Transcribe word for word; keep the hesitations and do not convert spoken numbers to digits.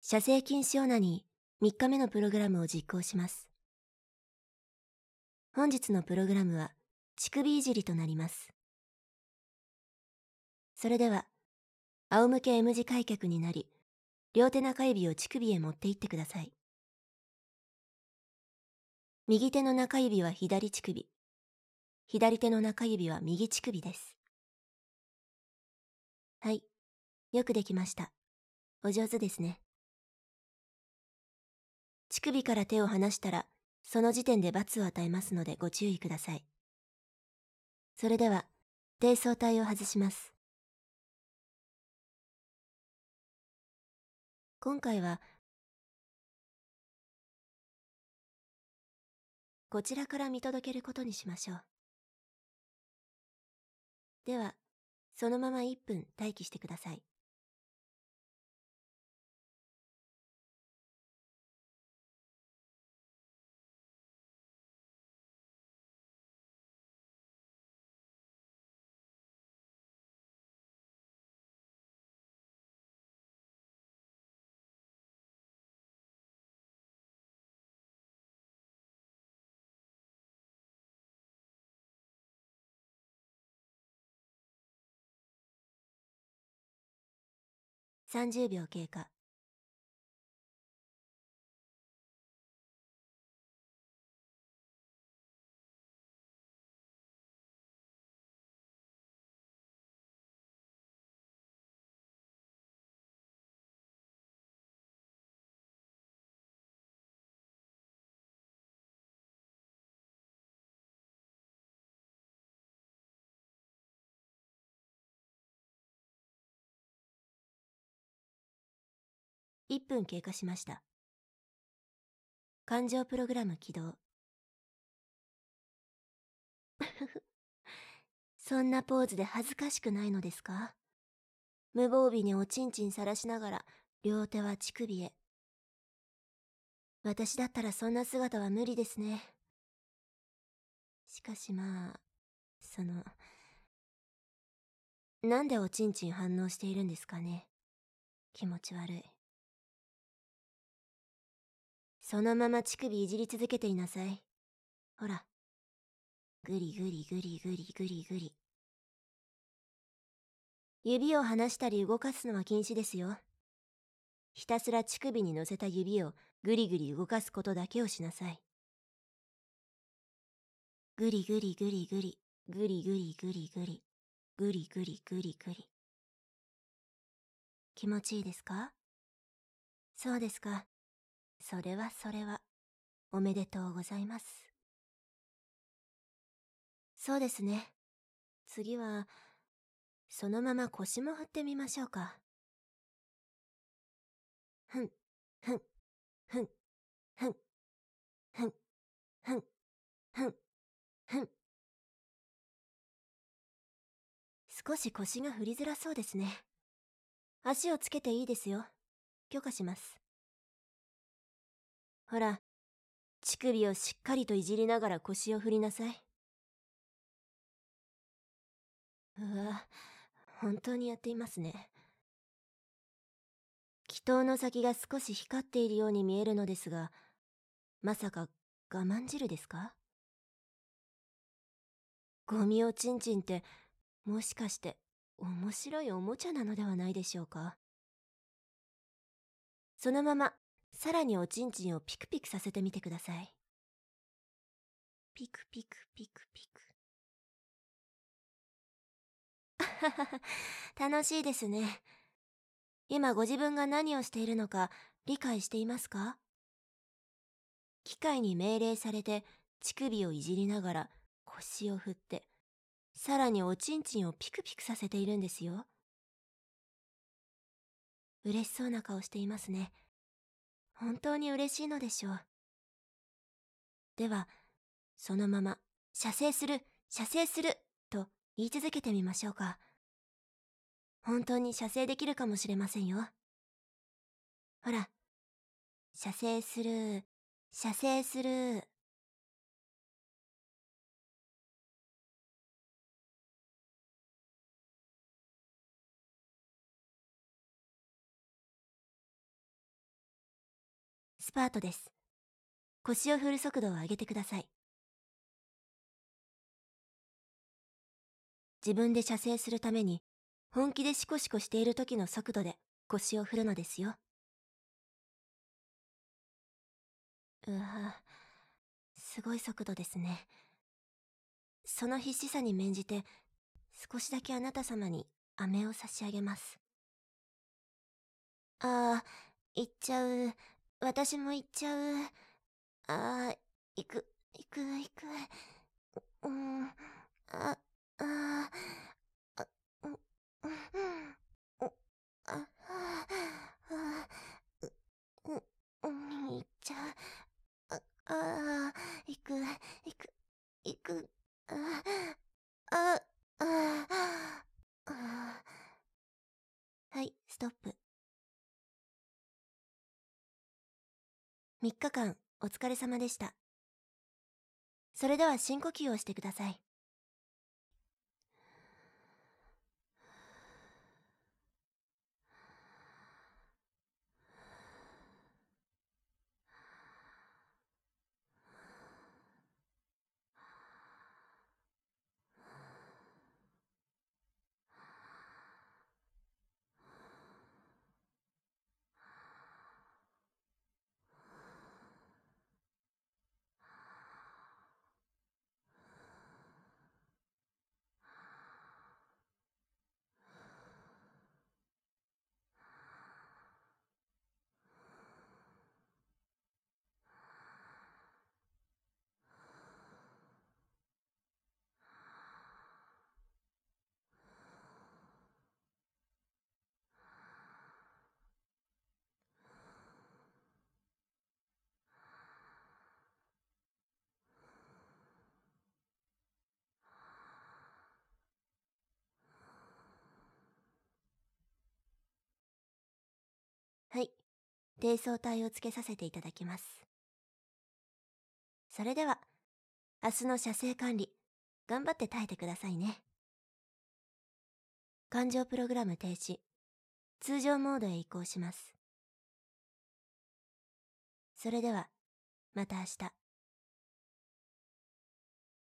射精禁止オナニーみっかめのプログラムを実行します。本日のプログラムは乳首いじりとなります。それでは、仰向け M 字開脚になり、両手中指を乳首へ持っていってください。右手の中指は左乳首、左手の中指は右乳首です。はい、よくできました。お上手ですね。乳首から手を離したら、その時点で罰を与えますのでご注意ください。それでは、低層体を外します。今回は、こちらから見届けることにしましょう。では、そのままいっぷん待機してください。さんじゅうびょう経過。いっぷん経過しました。感情プログラム起動。そんなポーズで恥ずかしくないのですか？無防備におちんちんさらしながら、両手は乳首へ。私だったらそんな姿は無理ですね。しかしまあ、その、なんでおちんちん反応しているんですかね。気持ち悪い。そのまま乳首いじり続けていなさい。ほら。ぐりぐりぐりぐりぐりぐり。指を離したり動かすのは禁止ですよ。ひたすら乳首に乗せた指をぐりぐり動かすことだけをしなさい。ぐりぐりぐりぐり、ぐりぐりぐりぐり、ぐりぐりぐりぐり。気持ちいいですか？そうですか。それはそれは。おめでとうございます。そうですね。次は、そのまま腰も振ってみましょうか。ふん、ふん、ふん、ふん、ふん、ふん、ふん、ふん。少し腰が振りづらそうですね。足をつけていいですよ。許可します。ほら、乳首をしっかりといじりながら腰を振りなさい。うわ、本当にやっていますね。祈祷の先が少し光っているように見えるのですが、まさか我慢汁ですか？ゴミおちんちんって、もしかして面白いおもちゃなのではないでしょうか。そのまま、さらにおちんちんをピクピクさせてみてください。ピクピクピクピク。楽しいですね。今ご自分が何をしているのか理解していますか？機械に命令されて乳首をいじりながら腰を振って、さらにおちんちんをピクピクさせているんですよ。嬉しそうな顔していますね。本当に嬉しいのでしょう。では、そのまま、射精する、射精する、と言い続けてみましょうか。本当に射精できるかもしれませんよ。ほら、射精する、射精する。 スパートです。腰を振る速度を上げてください。自分で射精するために、本気でシコシコしている時の速度で腰を振るのですよ。うわ、すごい速度ですね。その必死さに免じて、少しだけあなた様に飴を差し上げます。ああ、行っちゃう。私も行っちゃう。ああ、行く、行く、行く。うん、あ、ああ、あ、うん、うん、お、あ、あ、あ、う、う、うん、行っちゃう。あ、ああ、行く、行く、行く。あ、あ、あ、あ、はい、ストップ。みっかかんお疲れ様でした。それでは深呼吸をしてください。はい、低層体をつけさせていただきます。それでは、明日の射精管理、頑張って耐えてくださいね。感情プログラム停止、通常モードへ移行します。それでは、また明日。